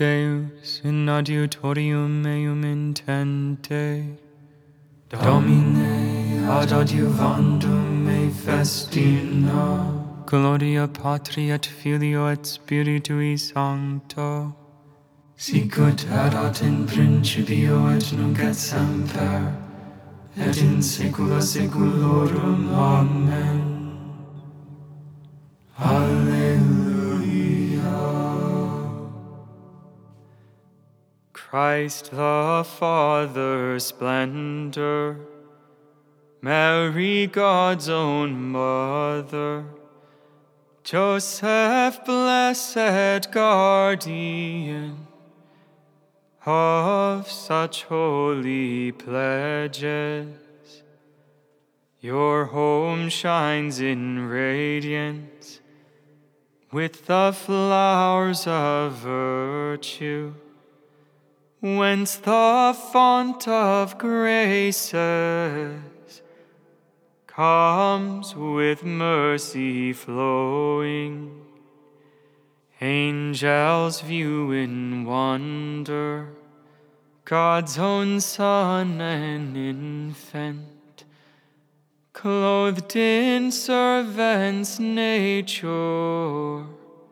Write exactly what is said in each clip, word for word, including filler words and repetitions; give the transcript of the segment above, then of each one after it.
Deus in adiutorium meum intente, Domine ad adiuvandum me festina, Gloria Patri et Filio et Spiritui Sancto, sicut erat in principio et nunc et semper, et in saecula saeculorum. Amen. Alleluia. Christ the Father's splendor, Mary God's own mother, Joseph blessed guardian of such holy pledges, your home shines in radiance with the flowers of virtue, whence the font of graces comes with mercy flowing. Angels view in wonder God's own Son and infant, clothed in servant's nature,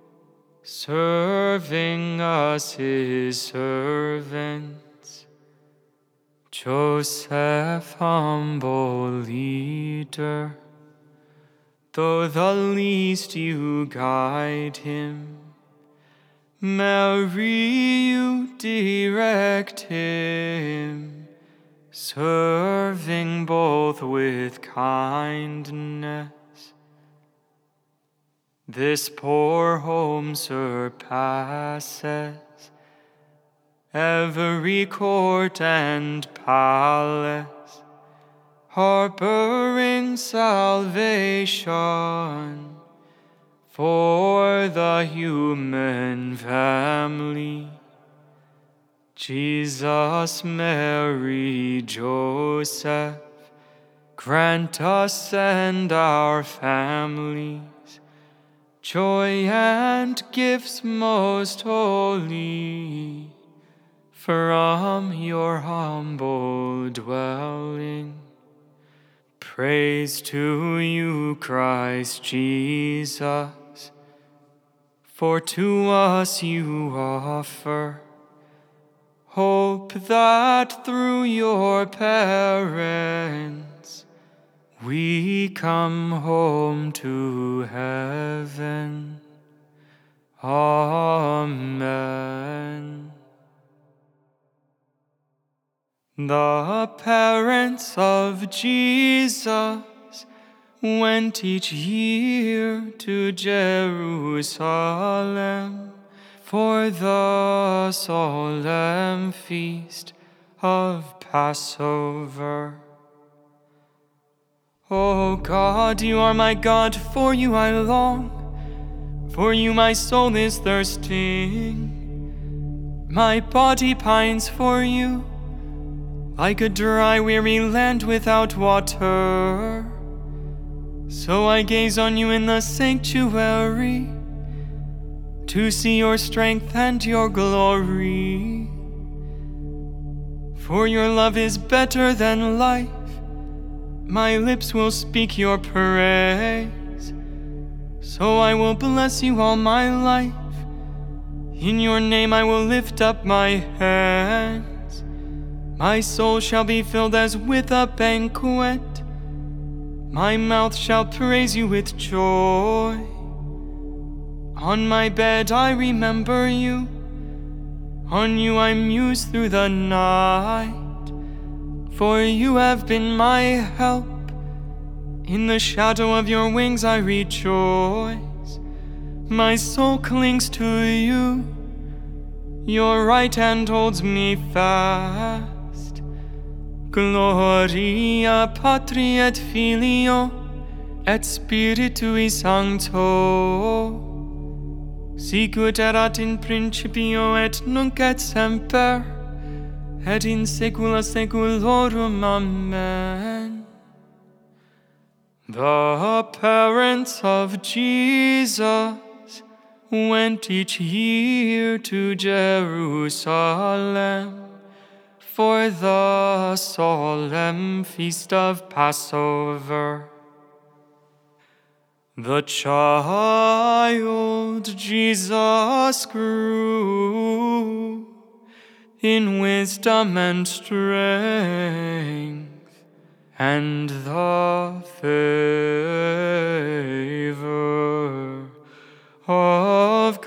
serving us his servants. Joseph, humble leader, though the least you guide him, Mary, you direct him, serving both with kindness. This poor home surpasses every court and palace, harboring salvation for the human family. Jesus, Mary, Joseph, grant us and our families joy and gifts most holy from your humble dwelling. Praise to you, Christ Jesus, for to us you offer hope that through your parents we come home to heaven. Amen. The parents of Jesus went each year to Jerusalem for the solemn feast of Passover. O God, you are my God, for you I long, for you my soul is thirsting. My body pines for you, like a dry, weary land without water. So I gaze on you in the sanctuary, to see your strength and your glory. For your love is better than life, my lips will speak your praise. So I will bless you all my life, in your name I will lift up my hands. My soul shall be filled as with a banquet, my mouth shall praise you with joy. On my bed I remember you, on you I muse through the night. For you have been my help, in the shadow of your wings I rejoice. My soul clings to you, your right hand holds me fast. Gloria Patri et Filio et Spiritui Sancto, sicut erat in principio et nunc et semper, et in saecula saeculorum. Amen. The parents of Jesus went each year to Jerusalem for the solemn feast of Passover. The child Jesus grew in wisdom and strength, and the favor of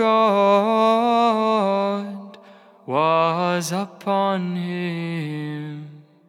God was upon him.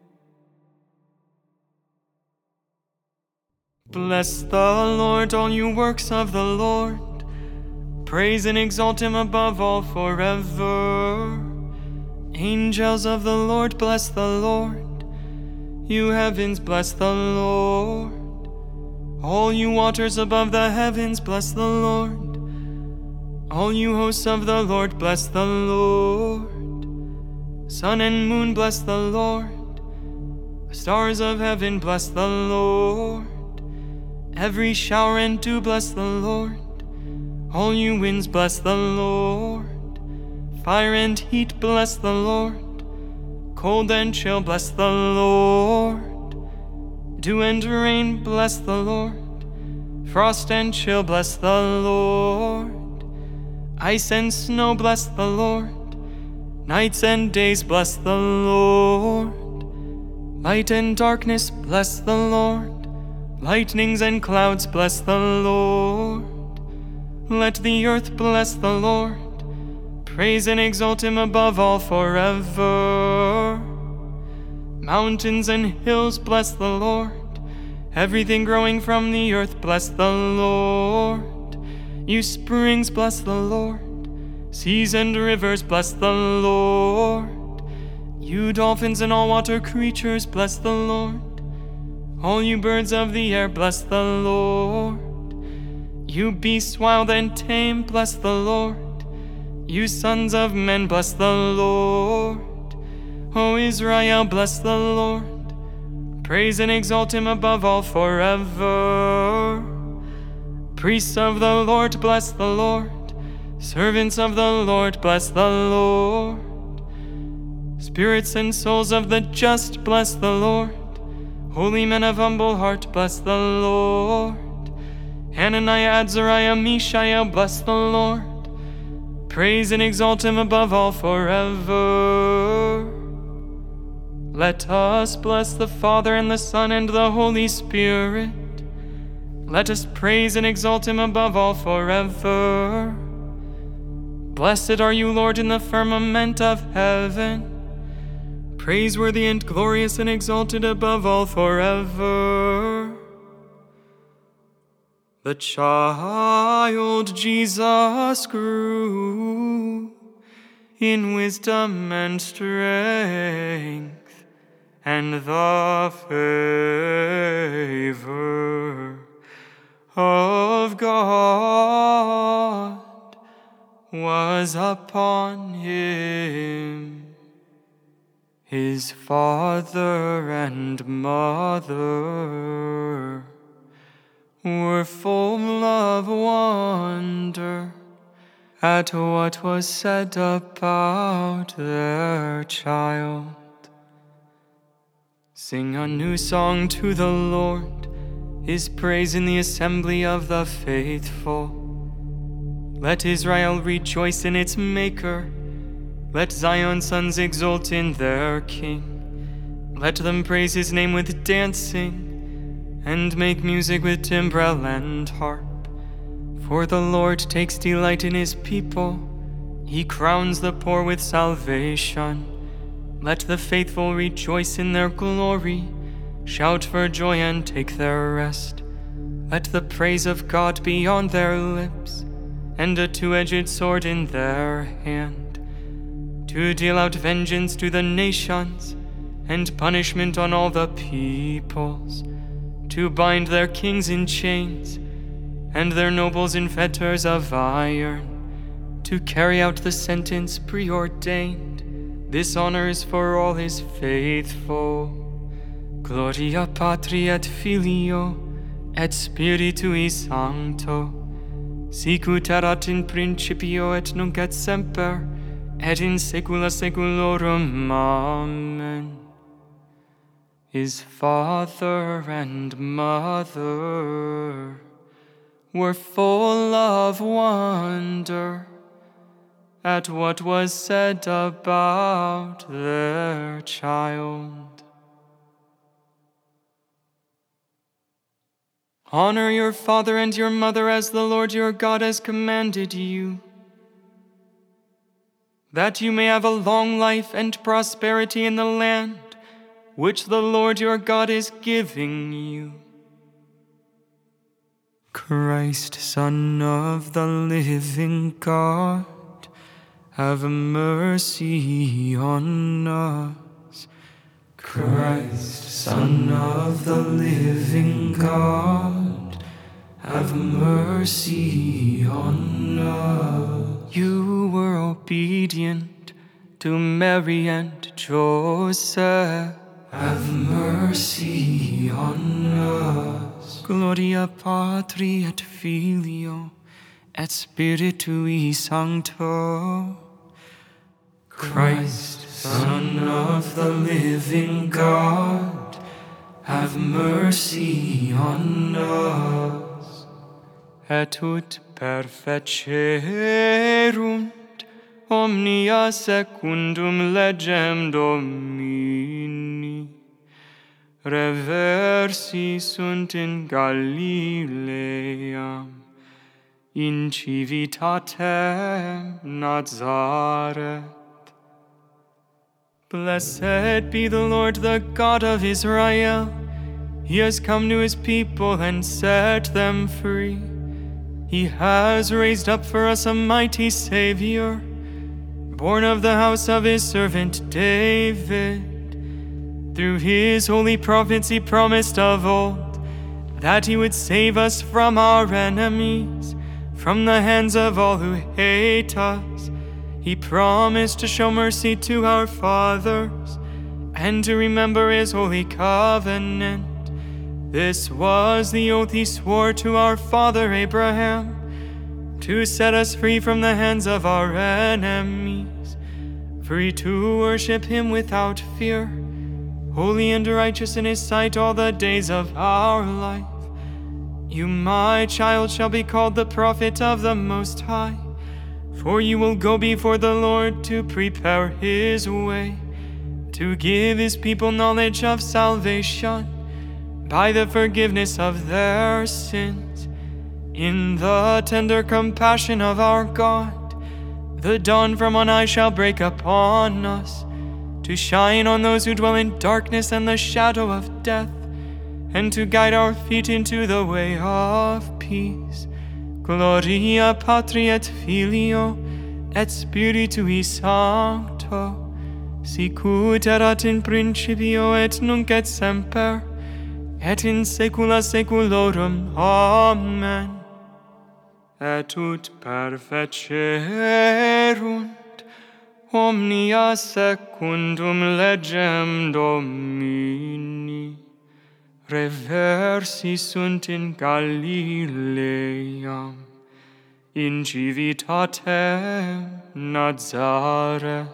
Bless the Lord, all you works of the Lord. Praise and exalt him above all forever. Angels of the Lord, bless the Lord. You heavens, bless the Lord. All you waters above the heavens, bless the Lord. All you hosts of the Lord, bless the Lord. Sun and moon, bless the Lord. Stars of heaven, bless the Lord. Every shower and dew, bless the Lord. All you winds, bless the Lord. Fire and heat, bless the Lord. Cold and chill, bless the Lord. Dew and rain, bless the Lord. Frost and chill, bless the Lord. Ice and snow, bless the Lord. Nights and days, bless the Lord. Light and darkness, bless the Lord. Lightnings and clouds, bless the Lord. Let the earth bless the Lord. Praise and exalt him above all forever. Mountains and hills, bless the Lord. Everything growing from the earth, bless the Lord. You springs, bless the Lord. Seas and rivers, bless the Lord. You dolphins and all water creatures, bless the Lord. All you birds of the air, bless the Lord. You beasts wild and tame, bless the Lord. You sons of men, bless the Lord. O Israel, bless the Lord. Praise and exalt him above all forever. Priests of the Lord, bless the Lord. Servants of the Lord, bless the Lord. Spirits and souls of the just, bless the Lord. Holy men of humble heart, bless the Lord. Hananiah, Azariah, Mishael, bless the Lord. Praise and exalt him above all forever. Let us bless the Father and the Son and the Holy Spirit. Let us praise and exalt him above all forever. Blessed are you, Lord, in the firmament of heaven. Praiseworthy and glorious and exalted above all forever. The child Jesus grew in wisdom and strength, and the favor of God was upon him. His father and mother were full of wonder at what was said about their child. Sing a new song to the Lord, his praise in the assembly of the faithful. Let Israel rejoice in its Maker. Let Zion's sons exult in their King. Let them praise his name with dancing, and make music with timbrel and harp. For the Lord takes delight in his people. He crowns the poor with salvation. Let the faithful rejoice in their glory, shout for joy and take their rest. Let the praise of God be on their lips, and a two-edged sword in their hand, to deal out vengeance to the nations, and punishment on all the peoples, to bind their kings in chains, and their nobles in fetters of iron, to carry out the sentence preordained. This honor is for all his faithful. Gloria Patri et Filio et Spiritui Sancto, sicut erat in principio et nunc et semper, et in saecula saeculorum. Amen. His father and mother were full of wonder at what was said about their child. Honor your father and your mother as the Lord your God has commanded you, that you may have a long life and prosperity in the land which the Lord your God is giving you. Christ, Son of the living God, have mercy on us. Christ, Son of the living God, have mercy on us. You were obedient to Mary and Joseph. Have mercy on us. Gloria Patri et Filio et Spiritui Sancto. Christ, Son of the living God, have mercy on us. Et ut perfecerunt omnia secundum legem Domini. Reversi sunt in Galileam, in civitatem Nazareth. Blessed be the Lord, the God of Israel. He has come to his people and set them free. He has raised up for us a mighty Savior, born of the house of his servant David. Through his holy prophets he promised of old that he would save us from our enemies, from the hands of all who hate us. He promised to show mercy to our fathers and to remember his holy covenant. This was the oath he swore to our father Abraham, to set us free from the hands of our enemies, free to worship him without fear, holy and righteous in his sight all the days of our life. You, my child, shall be called the prophet of the Most High, for you will go before the Lord to prepare his way, to give his people knowledge of salvation by the forgiveness of their sins. In the tender compassion of our God, the dawn from on high shall break upon us, to shine on those who dwell in darkness and the shadow of death, and to guide our feet into the way of peace. Gloria Patri et Filio et Spiritui Sancto, sicut erat in principio et nunc et semper, et in saecula saeculorum. Amen. Et ut perfecerunt omnia secundum legem Domini. Reversi sunt in Galileam, in civitatem Nazareth.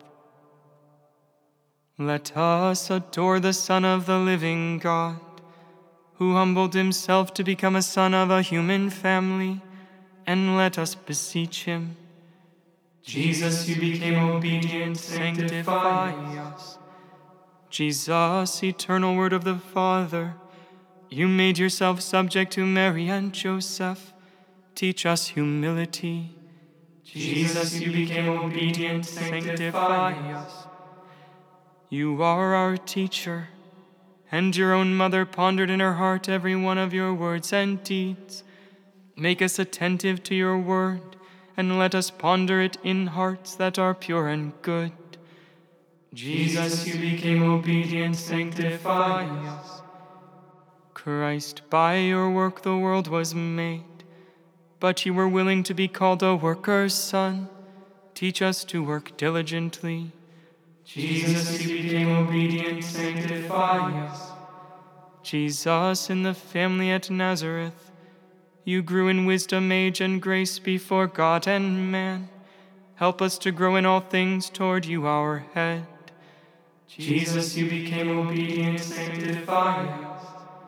Let us adore the Son of the living God, who humbled himself to become a son of a human family, and let us beseech him. Jesus, you became obedient, sanctify us. Jesus, eternal Word of the Father, you made yourself subject to Mary and Joseph. Teach us humility. Jesus, you became obedient, sanctify us. You are our teacher, and your own mother pondered in her heart every one of your words and deeds. Make us attentive to your word, and let us ponder it in hearts that are pure and good. Jesus, you became obedient, sanctify us. Christ, by your work the world was made, but you were willing to be called a worker's son. Teach us to work diligently. Jesus, you became obedient, sanctify us. Jesus, in the family at Nazareth, you grew in wisdom, age, and grace before God and man. Help us to grow in all things toward you, our head. Jesus, you became obedient, sanctify us.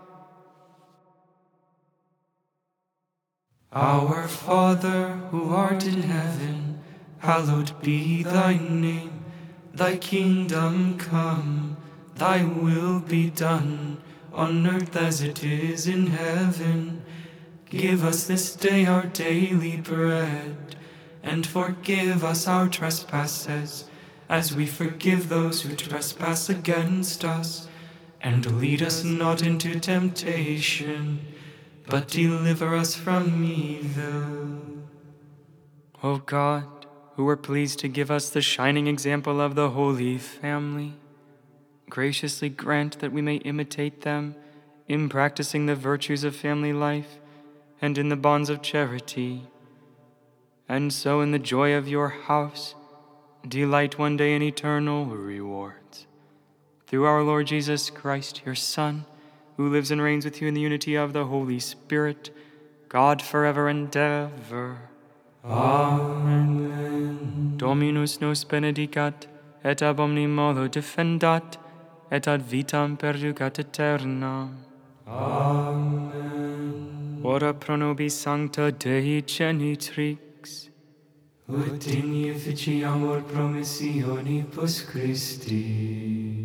Our Father, who art in heaven, hallowed be thy name. Thy kingdom come, thy will be done, on earth as it is in heaven. Give us this day our daily bread, and forgive us our trespasses, as we forgive those who trespass against us. And lead us not into temptation, but deliver us from evil. O God, who were pleased to give us the shining example of the Holy Family, graciously grant that we may imitate them in practicing the virtues of family life and in the bonds of charity, and so in the joy of your house delight one day in eternal rewards. Through our Lord Jesus Christ, your Son, who lives and reigns with you in the unity of the Holy Spirit, God forever and ever. Amen. Dominus nos benedicat, et ab omni malo defendat, et ad vitam perducat aeternam. Amen. Ora pro nobis sancta Dei genitrix, Ut in efficiamur promissionibus Christi.